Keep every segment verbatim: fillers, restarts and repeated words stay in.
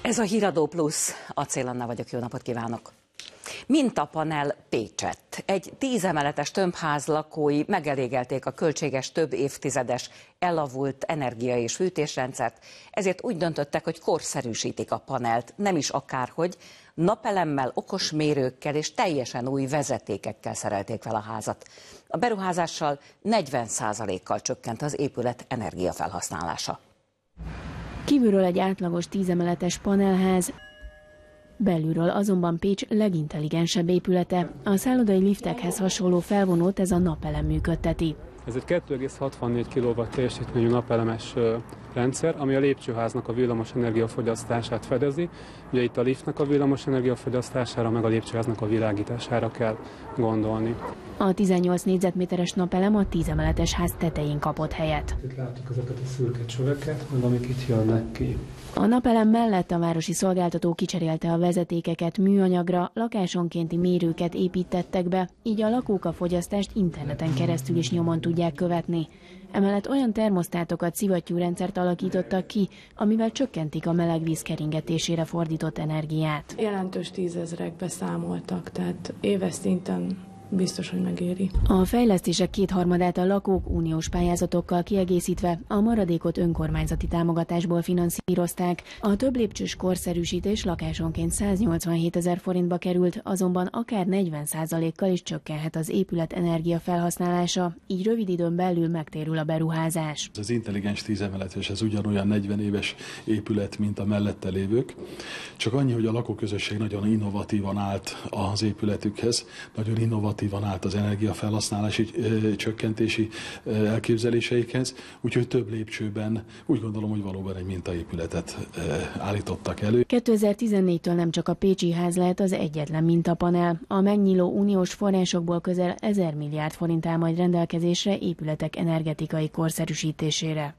Ez a Híradó Plusz, Acél Anna vagyok, jó napot kívánok! Mintapanel Pécsett. Egy tízemeletes tömbház lakói megelégelték a költséges, több évtizedes, elavult energia- és fűtésrendszert, ezért úgy döntöttek, hogy korszerűsítik a panelt, nem is akárhogy, napelemmel, okos mérőkkel és teljesen új vezetékekkel szerelték fel a házat. A beruházással negyven százalékkal csökkent az épület energiafelhasználása. Kívülről egy átlagos tízemeletes panelház, belülről azonban Pécs legintelligensebb épülete. A szállodai liftekhez hasonló felvonót ez a napelem működteti. Ez egy kettő egész hatvannégy kilowatt teljesítményű napelemes rendszer, ami a lépcsőháznak a villamos energiafogyasztását fedezi. Ugye itt a liftnek a villamos energiafogyasztására, meg a lépcsőháznak a világítására kell gondolni. A tizennyolc négyzetméteres napelem a tízemeletes ház tetején kapott helyet. Itt látjuk ezeket a szürke csöveket, meg amik itt jönnek ki. A napelem mellett a városi szolgáltató kicserélte a vezetékeket műanyagra, lakásonkénti mérőket építettek be, így a lakók a fogyasztást interneten keresztül is nyomon tudják követni. Emellett olyan termosztátokat, szivattyúrendszert alakítottak ki, amivel csökkentik a melegvíz keringetésére fordított energiát. Jelentős tízezrekbe számoltak, tehát éves szinten biztos, hogy megéri. A fejlesztések kétharmadát a lakók uniós pályázatokkal kiegészítve a maradékot önkormányzati támogatásból finanszírozták. A több lépcsős korszerűsítés lakásonként száznyolcvanhét ezer forintba került, azonban akár negyven százalékkal is csökkenhet az épület energiafelhasználása, így rövid időn belül megtérül a beruházás. Az intelligens tízemeletes, ez ugyanolyan negyven éves épület, mint a mellette lévők. Csak annyi, hogy a lakóközösség nagyon innovatívan állt az épületükhez, nagyon innovatív van állt az energiafelhasználási ö, csökkentési ö, elképzeléseikhez, úgyhogy több lépcsőben úgy gondolom, hogy valóban egy mintaépületet ö, állítottak elő. kétezer-tizennégytől nem csak a pécsi ház lehet az egyetlen mintapanel. A megnyíló uniós forrásokból közel ezer milliárd forint áll majd rendelkezésre épületek energetikai korszerűsítésére.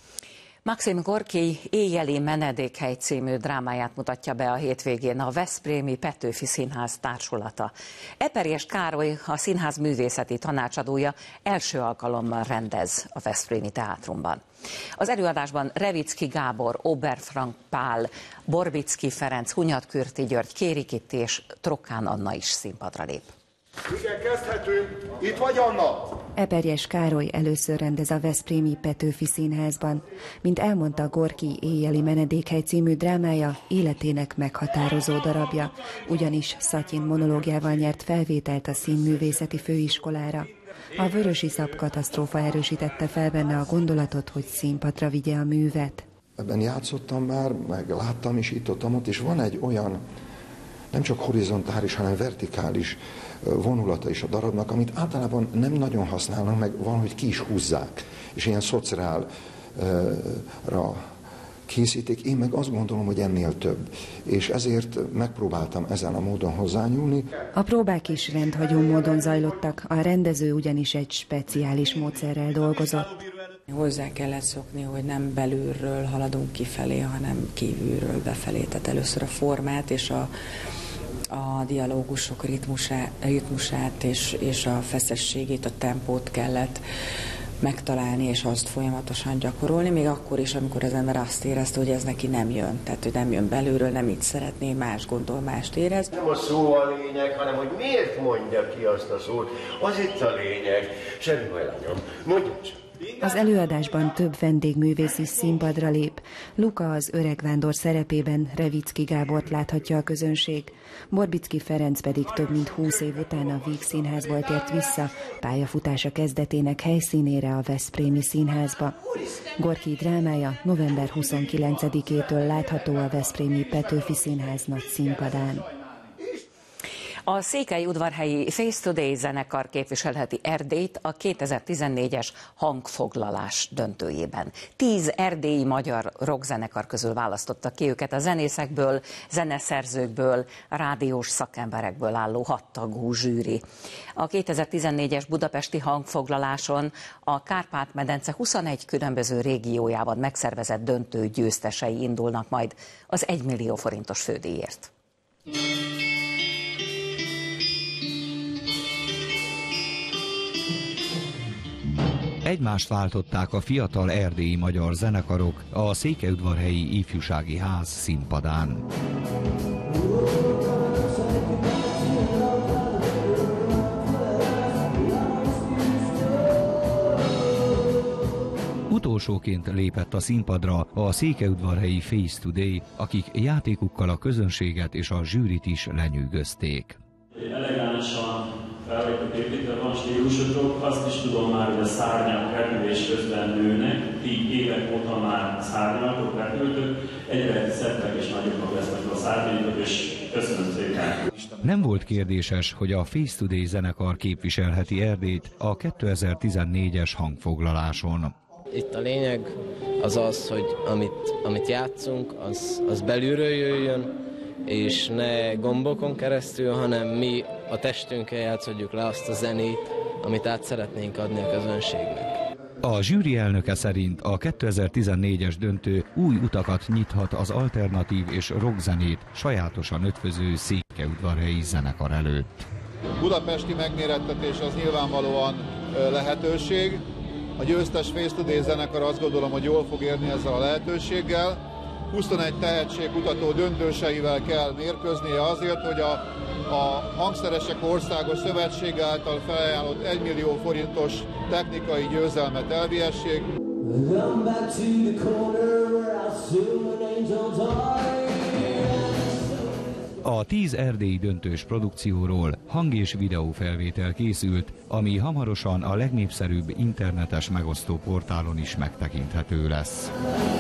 Maxim Gorki Éjjeli menedékhely című drámáját mutatja be a hétvégén a Veszprémi Petőfi Színház társulata. Eperjes Károly, a színház művészeti tanácsadója első alkalommal rendez a Veszprémi Teátrumban. Az előadásban Revicki Gábor, Oberfrank Pál, Borbicki Ferenc, Hunyatkürti György, Kéri Kitti és Trokkán Anna is színpadra lép. Igen, kezdhetünk. Itt vagy, Anna? Eperjes Károly először rendez a Veszprémi Petőfi Színházban. Mint elmondta, Gorki Éjjeli menedékhely című drámája életének meghatározó darabja, ugyanis Szatyin monológiával nyert felvételt a színművészeti főiskolára. A vörösiszap katasztrófa erősítette fel benne a gondolatot, hogy színpadra vigye a művet. Ebben játszottam már, meg láttam is itt ott, és van egy olyan nem csak horizontális, hanem vertikális vonulata is a darabnak, amit általában nem nagyon használnak, meg valahogy ki is húzzák, és ilyen szociálra készítik. Én meg azt gondolom, hogy ennél több, és ezért megpróbáltam ezen a módon hozzányúlni. A próbák is rendhagyó módon zajlottak, a rendező ugyanis egy speciális módszerrel dolgozott. Hozzá kellett szokni, hogy nem belülről haladunk kifelé, hanem kívülről befelé. Tehát először a formát és a, a dialógusok ritmusát, ritmusát és, és a feszességét, a tempót kellett megtalálni, és azt folyamatosan gyakorolni, még akkor is, amikor az ember azt érezte, hogy ez neki nem jön. Tehát, hogy nem jön belülről, nem így szeretné, más gondol, mást érez. Nem a szó a lényeg, hanem hogy miért mondja ki azt a szót. Az itt a lényeg. Semmi baj, lányom. Mondjam csak. Az előadásban több vendégművész is színpadra lép. Luka az öreg vándor szerepében Revicki Gábort láthatja a közönség. Borbicki Ferenc pedig több mint húsz év után a Víg Színházból tért vissza, pályafutása kezdetének helyszínére, a Veszprémi Színházba. Gorki drámája november huszonkilencedikétől látható a Veszprémi Petőfi Színház nagy színpadán. A székelyudvarhelyi Face Today zenekar képviselheti Erdélyt a kétezer-tizennégyes hangfoglalás döntőjében. Tíz erdélyi magyar rockzenekar közül választottak ki őket a zenészekből, zeneszerzőkből, rádiós szakemberekből álló hattagú zsűri. A kétezer-tizennégyes budapesti hangfoglaláson a Kárpát-medence huszonegy különböző régiójában megszervezett döntő győztesei indulnak majd az egymillió forintos fődíjért. Egymást váltották a fiatal erdélyi magyar zenekarok a Székelyudvarhelyi Ifjúsági Ház színpadán. Utolsóként lépett a színpadra a Székelyudvarhelyi Face Today, akik játékukkal a közönséget és a zsűrit is lenyűgözték. Elegánsan fel vagytok építve, van stílusotok, azt is tudom már, hogy a szárnyak repülés közben nőnek, ti évek óta már szárnyaltok, repültök, egyre szebbek és nagyobbak lesznek a szárnyaitok, és köszönöm szépen! Nem volt kérdéses, hogy a Face Today zenekar képviselheti Erdélyt a kétezer-tizennégyes hangfoglaláson. Itt a lényeg az az, hogy amit, amit játszunk, az, az belülről jöjjön, és ne gombokon keresztül, hanem mi a testünkkel játszodjuk le azt a zenét, amit át szeretnénk adni a közönségnek. A zsűri elnöke szerint a kétezer-tizennégyes döntő új utakat nyithat az alternatív és rockzenét sajátosan ötvöző székelyudvarhelyi zenekar előtt. Budapesti megmérettetés az nyilvánvalóan lehetőség. A győztes Face Today zenekar azt gondolom, hogy jól fog érni ezzel a lehetőséggel. huszonegy tehetségkutató döntőseivel kell mérkőznie azért, hogy a, a Hangszeresek Országos Szövetsége által felajánlott egymillió forintos technikai győzelmet elvihessék. A tíz erdélyi döntős produkcióról hang- és videófelvétel készült, ami hamarosan a legnépszerűbb internetes megosztó portálon is megtekinthető lesz.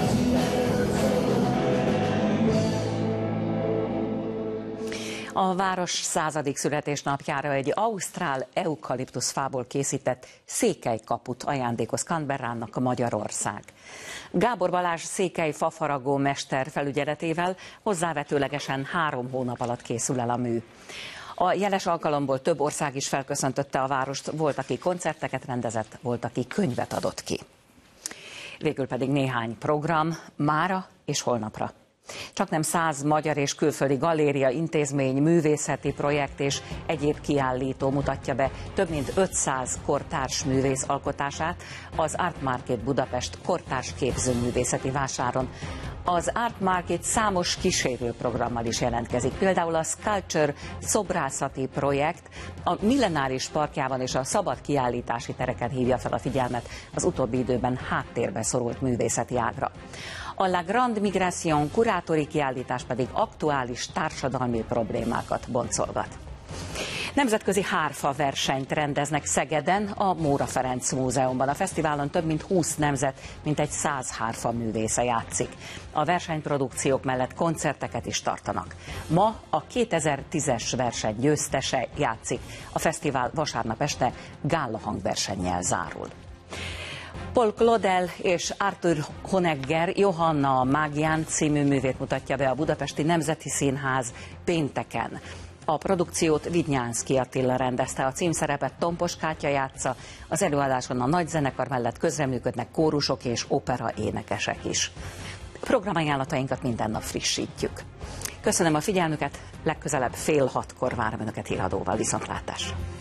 A város századik születésnapjára egy ausztrál eukaliptuszfából készített székelykaput ajándékoz Canberrának Magyarország. Gábor Balázs székely fafaragó mester felügyeletével hozzávetőlegesen három hónap alatt készül el a mű. A jeles alkalomból több ország is felköszöntötte a várost, volt, aki koncerteket rendezett, volt, aki könyvet adott ki. Végül pedig néhány program mára és holnapra. Csaknem száz magyar és külföldi galéria, intézmény, művészeti projekt és egyéb kiállító mutatja be több mint ötszáz kortárs művész alkotását az Art Market Budapest kortárs képzőművészeti vásáron. Az Art Market számos kísérő programmal is jelentkezik. Például a Sculpture szobrászati projekt a Millenáris Parkjában és a szabad kiállítási tereken hívja fel a figyelmet az utóbbi időben háttérbe szorult művészeti ágra. A La Grande Migration kurátori kiállítás pedig aktuális társadalmi problémákat boncolgat. Nemzetközi hárfa versenyt rendeznek Szegeden, a Móra Ferenc Múzeumban. A fesztiválon több mint húsz nemzet, mintegy száz hárfa művésze játszik. A versenyprodukciók mellett koncerteket is tartanak. Ma a kétezer-tízes verseny győztese játszik. A fesztivál vasárnap este gála hangversennyel zárul. Paul Claudel és Arthur Honegger Johanna a Mágián című művét mutatja be a Budapesti Nemzeti Színház pénteken. A produkciót Vidnyánszky Attila rendezte, a címszerepet Tompos Kátya játsza, az előadáson a nagy zenekar mellett közreműködnek kórusok és opera énekesek is. Programajánlatainkat minden nap frissítjük. Köszönöm a figyelmüket, legközelebb fél hatkor várom Önöket híradóval, viszontlátásra!